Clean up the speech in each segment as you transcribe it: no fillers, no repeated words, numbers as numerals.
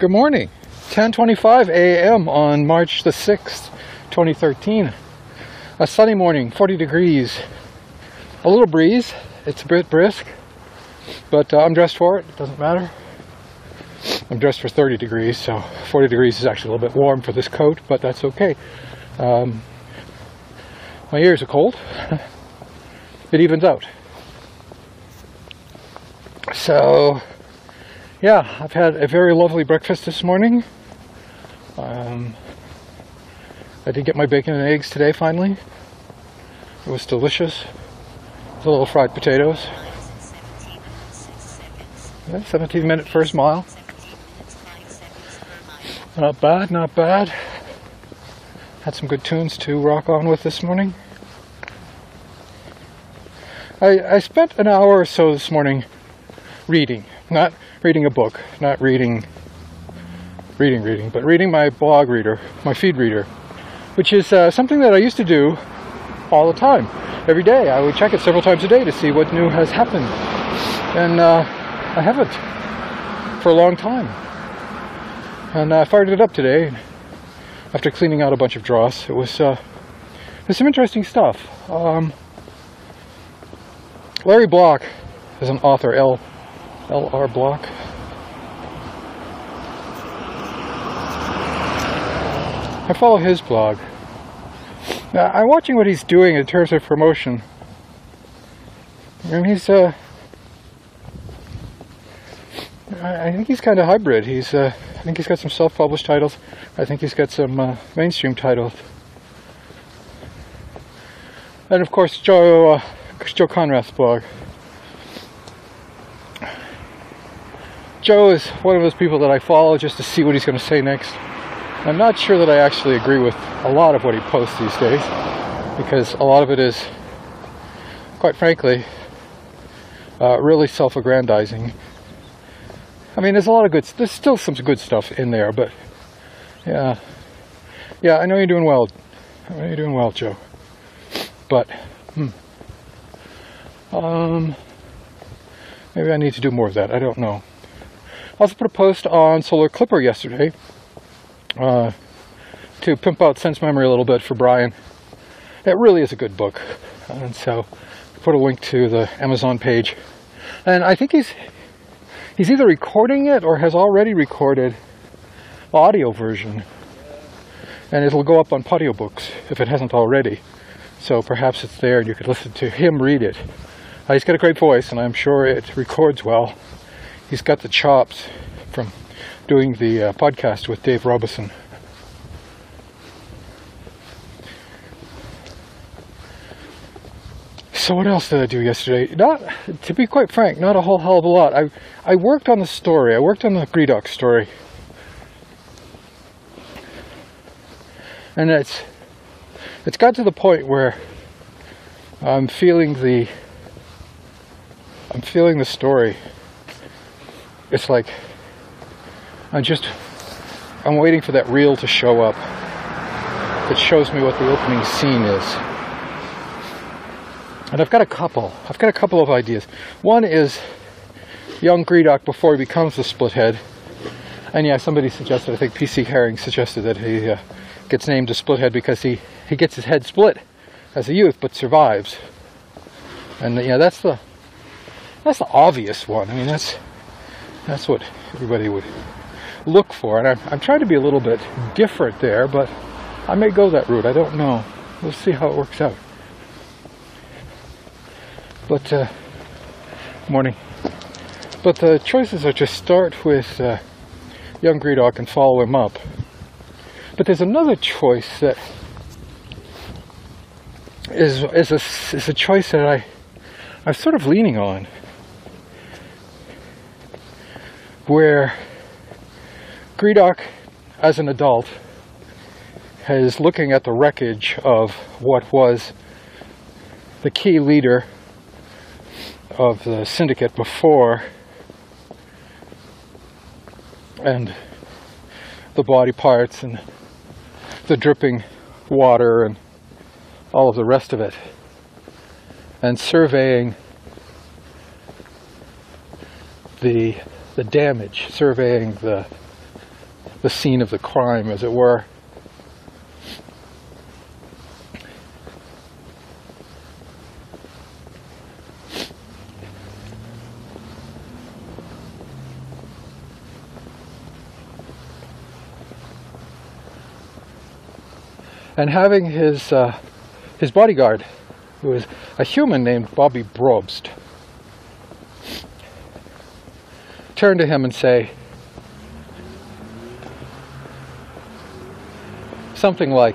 Good morning. 10:25 a.m. on March the 6th, 2013. A sunny morning, 40 degrees. A little breeze. It's a bit brisk, but I'm dressed for it. It doesn't matter. I'm dressed for 30 degrees, so 40 degrees is actually a little bit warm for this coat, but that's okay. My ears are cold. It evens out. So, yeah, I've had a very lovely breakfast this morning. I did get my bacon and eggs today, finally. It was delicious. With a little fried potatoes. Yeah, 17-minute first mile. Not bad, not bad. Had some good tunes to rock on with this morning. I spent an hour or so this morning reading. Not reading a book, not reading, but reading my blog reader, my feed reader, which is something that I used to do all the time. Every day I would check it several times a day to see what new has happened. And I haven't for a long time. And I fired it up today after cleaning out a bunch of dross. It was there's some interesting stuff. Larry Block is an author, L.R. Block. I follow his blog. Now, I'm watching what he's doing in terms of promotion. And he's I think he's kind of hybrid. I think he's got some self-published titles. I think he's got some mainstream titles. And of course, Joe Conrath's blog. Joe is one of those people that I follow just to see what he's going to say next. I'm not sure that I actually agree with a lot of what he posts these days, because a lot of it is, quite frankly, really self-aggrandizing. I mean, there's still some good stuff in there, but yeah, I know you're doing well. I know you're doing well, Joe. But maybe I need to do more of that. I don't know. I also put a post on Solar Clipper yesterday to pimp out Sense Memory a little bit for Brian. It really is a good book, and so I put a link to the Amazon page. And I think he's either recording it or has already recorded the audio version, and it'll go up on Podiobooks if it hasn't already. So perhaps it's there and you could listen to him read it. He's got a great voice, and I'm sure it records well. He's got the chops from doing the podcast with Dave Robison. So what else did I do yesterday? To be quite frank, not a whole hell of a lot. I worked on the story. I worked on the Greedock story. And it's got to the point where I'm feeling the story. It's like I'm waiting for that reel to show up that shows me what the opening scene is. And I've got a couple of ideas. One is young Greedock before he becomes the Splithead. And yeah, somebody suggested, I think PC Herring suggested, that he gets named a Splithead because he gets his head split as a youth but survives. And yeah, that's the obvious one. I mean, that's what everybody would look for, and I'm trying to be a little bit different there, but I may go that route. I don't know. We'll see how it works out. But morning. But the choices are to start with young Greedock and follow him up. But there's another choice that is a choice that I'm sort of leaning on, where Greedock, as an adult, is looking at the wreckage of what was the key leader of the syndicate before, and the body parts and the dripping water and all of the rest of it, and surveying the damage, surveying the the scene of the crime, as it were. And having his bodyguard, who is a human named Bobby Brobst, turn to him and say something like,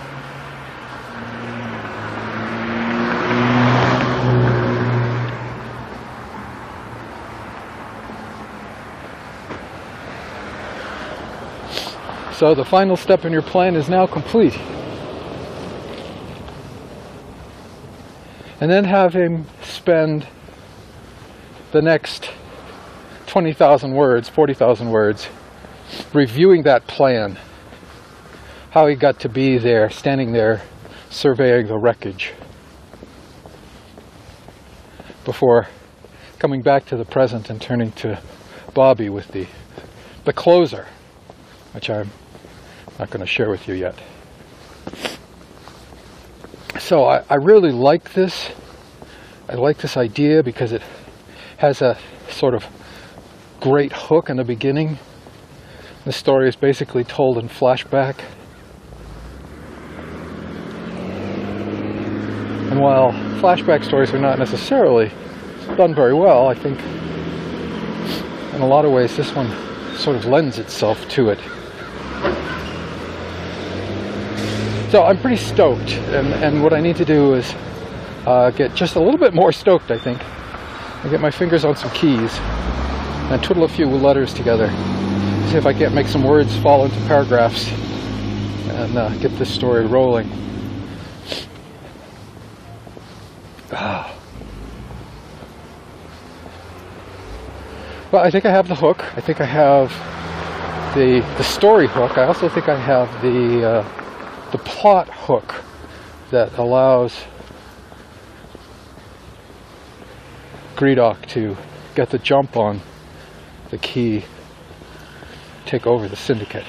"So the final step in your plan is now complete." And then have him spend the next 20,000 words, 40,000 words, reviewing that plan. How he got to be there, standing there, surveying the wreckage, before coming back to the present and turning to Bobby with the closer, which I'm not going to share with you yet. So I really like this. I like this idea because it has a sort of great hook in the beginning. The story is basically told in flashback. And while flashback stories are not necessarily done very well, I think in a lot of ways this one sort of lends itself to it. So I'm pretty stoked, and what I need to do is get just a little bit more stoked, I think. I get my fingers on some keys and twiddle a few letters together. See if I can't make some words fall into paragraphs and get this story rolling. Well, I think I have the hook. I think I have the story hook. I also think I have the plot hook that allows Gredok to get the jump on the key, take over the syndicate.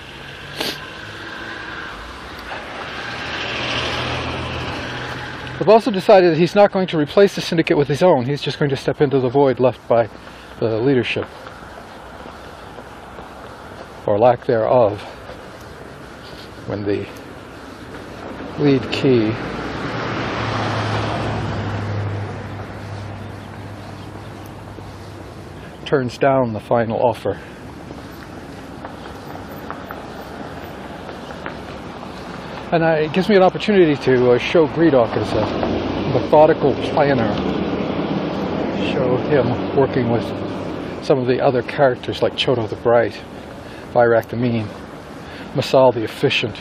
I've also decided that he's not going to replace the syndicate with his own. He's just going to step into the void left by the leadership, or lack thereof, when the lead key turns down the final offer. And it gives me an opportunity to show Gredok as a methodical planner. Show him working with some of the other characters like Chodo the Bright, Virak the Mean, Masal the Efficient.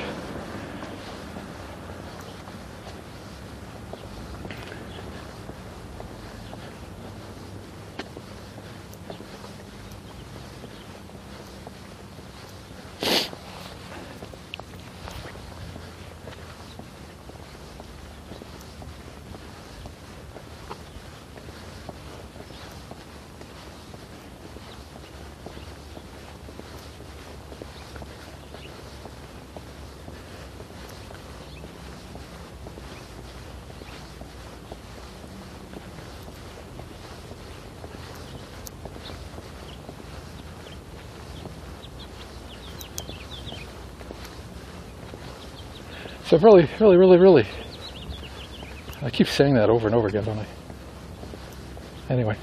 So really, I keep saying that over and over again, don't I? Anyway.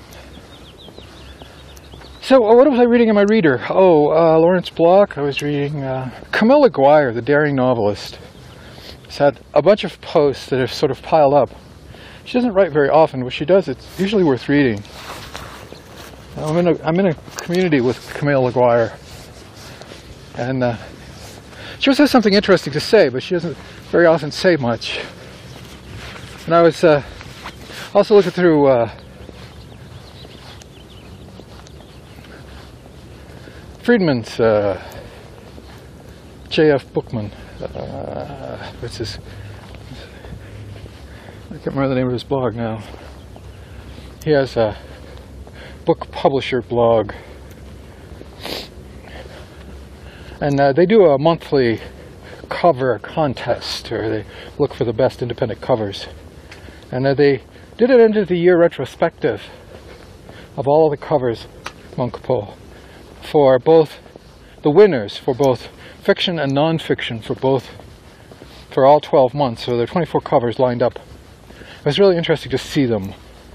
So what was I reading in my reader? Lawrence Block. I was reading Camilla Guire, the daring novelist. She's had a bunch of posts that have sort of piled up. She doesn't write very often. What she does, it's usually worth reading. I'm in a community with Camilla Guire, and she always has something interesting to say, but she doesn't very often say much. And I was also looking through Friedman's J.F. Bookman. What's his? I can't remember the name of his blog now. He has a book publisher blog. And they do a monthly cover contest, or they look for the best independent covers. And they did an end of the year retrospective of all the covers Monk pull for both the winners, for both fiction and non-fiction, for all 12 months. So there are 24 covers lined up. It was really interesting to see them.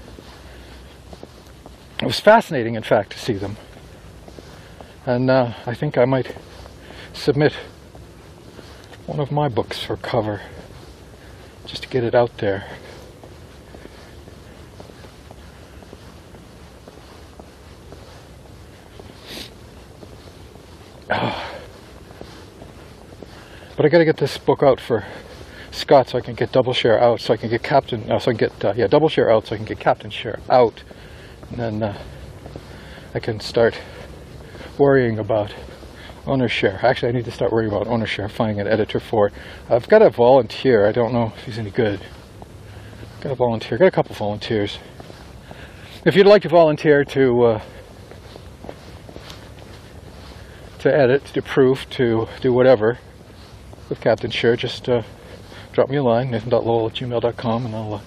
It was fascinating, in fact, to see them. And I think I might submit one of my books for cover, just to get it out there. But I got to get this book out for Scott, so I can get double share out, so I can get captain. So I can get double share out, so I can get captain share out, and then I can start worrying about owner share. Actually, I need to start worrying about owner share. Finding an editor for it. I've got a volunteer. I don't know if he's any good. Got a volunteer. Got a couple volunteers. If you'd like to volunteer to edit, to proof, to do whatever with Captain Share, just drop me a line, nathan.lowell@gmail.com, and I'll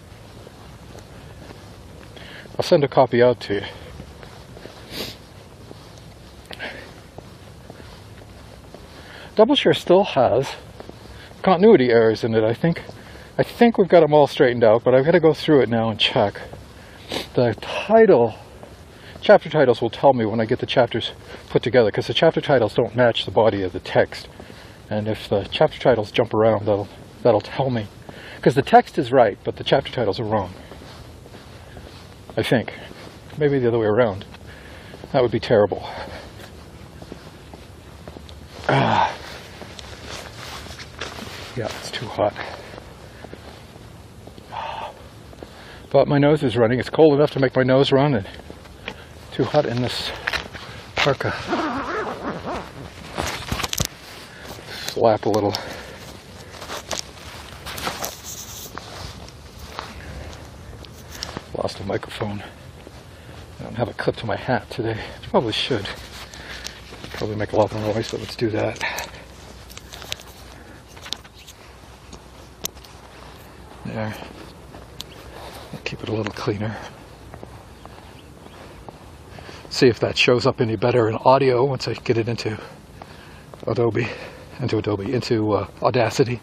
send a copy out to you. Double Share still has continuity errors in it. I think we've got them all straightened out, but I've got to go through it now and check. The chapter titles will tell me when I get the chapters put together, because the chapter titles don't match the body of the text. And if the chapter titles jump around, that'll tell me. Because the text is right, but the chapter titles are wrong. I think. Maybe the other way around. That would be terrible. Yeah, it's too hot. But my nose is running. It's cold enough to make my nose run, and too hot in this parka. Slap a little. Lost a microphone. I don't have a clip to my hat today. Probably should. Probably make a lot of noise, but let's do that. There. I'll keep it a little cleaner. See if that shows up any better in audio once I get it into Audacity.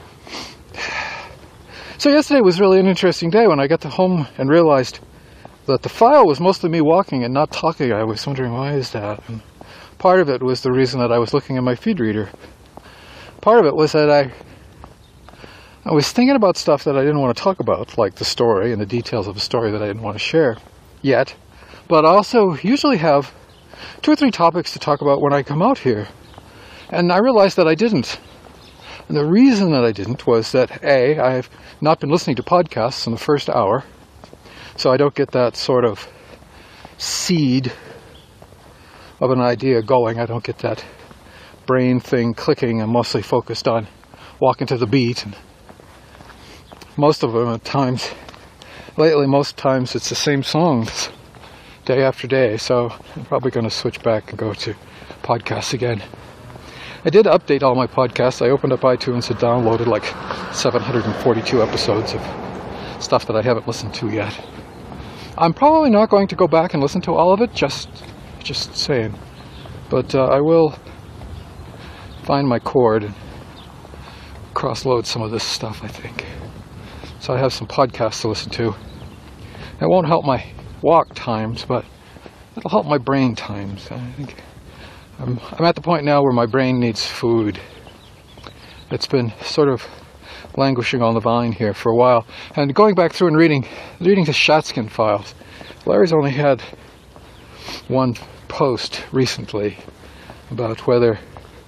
So yesterday was really an interesting day. When I got to home and realized that the file was mostly me walking and not talking. I was wondering, why is that? And part of it was the reason that I was looking at my feed reader. Part of it was that I was thinking about stuff that I didn't want to talk about, like the story and the details of the story that I didn't want to share yet. But I also usually have 2 or 3 topics to talk about when I come out here. And I realized that I didn't. And the reason that I didn't was that, A, I've not been listening to podcasts in the first hour, so I don't get that sort of seed of an idea going. I don't get that brain thing clicking. I'm mostly focused on walking to the beat. And most of them at times, lately, most times it's the same songs day after day, so I'm probably going to switch back and go to podcasts again. I did update all my podcasts. I opened up iTunes and downloaded like 742 episodes of stuff that I haven't listened to yet. I'm probably not going to go back and listen to all of it, just saying. But I will find my chord and cross-load some of this stuff, I think. So I have some podcasts to listen to. It won't help my walk times, but it'll help my brain times. I think I'm at the point now where my brain needs food. It's been sort of languishing on the vine here for a while. And going back through and reading the Shatskin files, Larry's only had one post recently about whether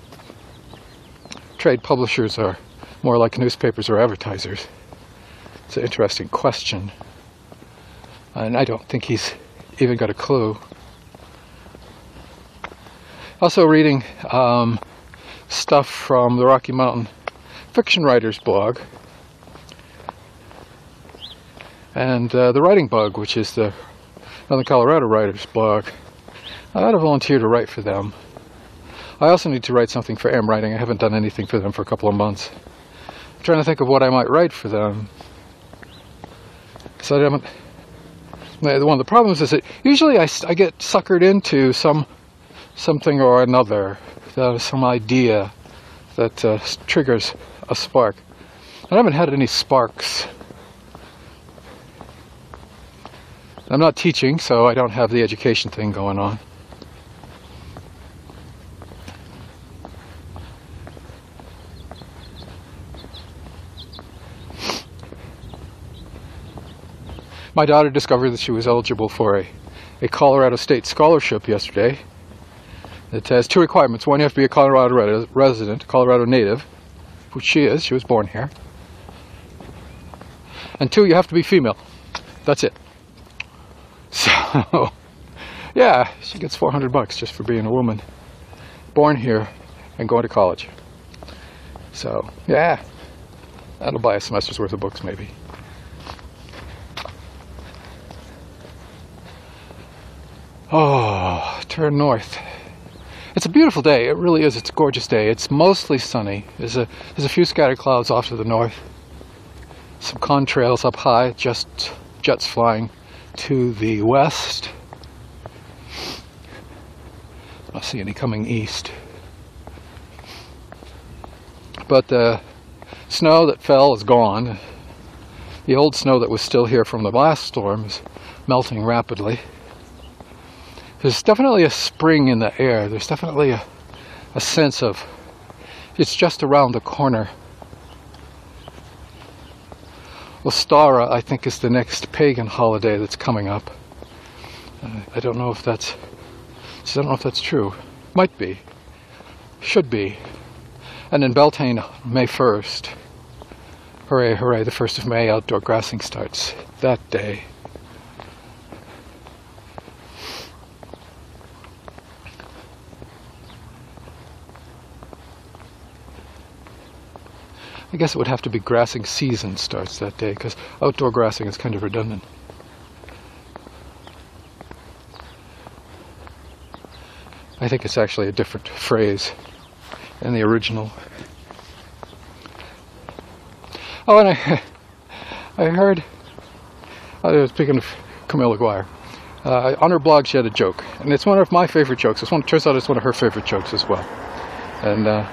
trade publishers are more like newspapers or advertisers. It's an interesting question. And I don't think he's even got a clue. Also reading stuff from the Rocky Mountain Fiction Writers blog and the Writing Bug, which is the Northern Colorado Writers blog. I had a volunteer to write for them. I also need to write something for AM Writing. I haven't done anything for them for a couple of months. I'm trying to think of what I might write for them. So I haven't... One of the problems is that usually I get suckered into something or another, some idea that triggers a spark. I haven't had any sparks. I'm not teaching, so I don't have the education thing going on. My daughter discovered that she was eligible for a Colorado State scholarship yesterday. It has two requirements. One, you have to be a Colorado resident, Colorado native, which she is. She was born here. And two, you have to be female. That's it. So, yeah, she gets $400 just for being a woman, born here and going to college. So, yeah, that'll buy a semester's worth of books maybe. Oh, turn north. It's a beautiful day. It really is. It's a gorgeous day. It's mostly sunny. There's a few scattered clouds off to the north. Some contrails up high, just jets flying to the west. I don't see any coming east. But the snow that fell is gone. The old snow that was still here from the last storm is melting rapidly. There's definitely a spring in the air. There's definitely a sense of it's just around the corner. Ostara, I think, is the next pagan holiday that's coming up. I don't know if that's true. Might be. Should be. And in Beltane, May 1st. Hooray, hooray, the 1st of May, outdoor grassing starts that day. I guess it would have to be grassing season starts that day, because outdoor grassing is kind of redundant. I think it's actually a different phrase in the original. Oh, and I heard, speaking of Camille Aguirre, on her blog she had a joke, and it's one of my favorite jokes. Turns out it's one of her favorite jokes as well. And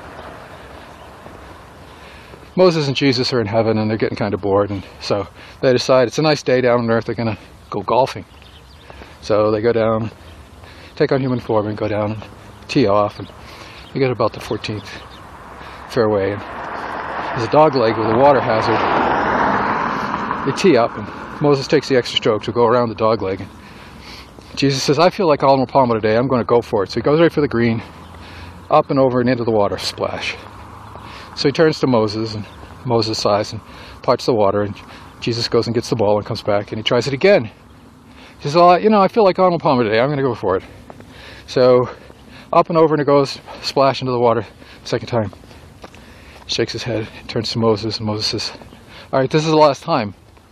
Moses and Jesus are in heaven and they're getting kind of bored, and so they decide it's a nice day down on earth, they're going to go golfing. So they go down, take on human form and go down and tee off, and they get about the 14th fairway, and there's a dog leg with a water hazard. They tee up and Moses takes the extra stroke to go around the dog leg. Jesus says, I feel like Arnold Palmer today, I'm going to go for it. So he goes right for the green, up and over and into the water, splash. So he turns to Moses, and Moses sighs and parts the water, and Jesus goes and gets the ball and comes back, and he tries it again. He says, well, I feel like Arnold Palmer today, I'm going to go for it. So up and over and it goes, splash into the water, second time. He shakes his head, turns to Moses, and Moses says, all right, this is the last time.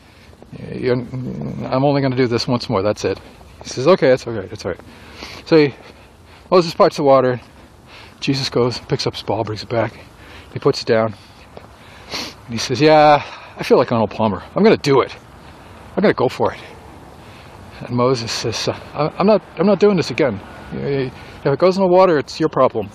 I'm only going to do this once more, that's it. He says, okay, it's okay, it's all right. So Moses parts the water, Jesus goes, picks up his ball, brings it back. He puts it down, and he says, yeah, I feel like Arnold Palmer. I'm going to do it. I'm going to go for it. And Moses says, I'm not doing this again. If it goes in the water, it's your problem.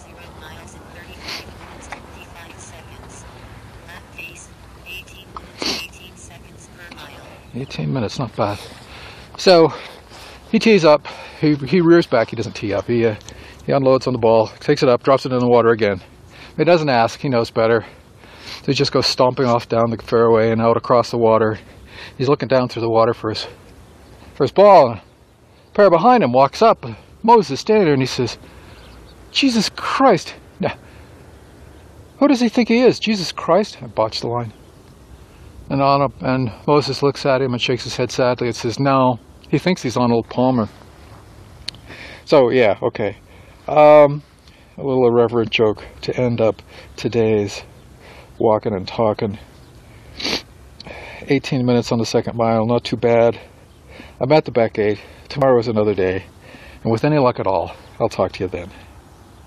18 minutes, not bad. So he tees up. He rears back. He doesn't tee up. He unloads on the ball, takes it up, drops it in the water again. He doesn't ask, he knows better. So he just goes stomping off down the fairway and out across the water. He's looking down through the water for his ball. A pair behind him walks up. Moses standing there and he says, Jesus Christ. Now, who does he think he is? Jesus Christ? I botched the line. And Moses looks at him and shakes his head sadly and says, no, he thinks he's Arnold Palmer. So, yeah, okay. A little irreverent joke to end up today's walking and talking. 18 minutes on the second mile, not too bad. I'm at the back gate. Tomorrow is another day. And with any luck at all, I'll talk to you then.